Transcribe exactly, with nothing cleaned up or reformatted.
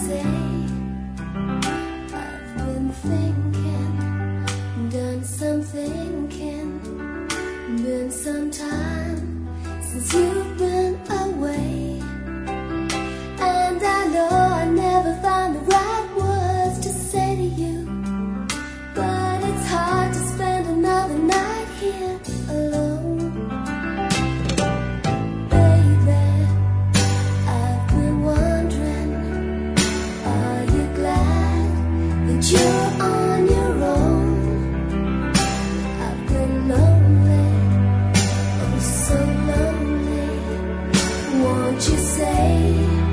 say I've been thinking, done some thinking, been some time since you've been away, and I know I never found the right words to say to you, but it's hard to spend another night here alone. You're on your own. I've been lonely, oh so lonely. Won't you say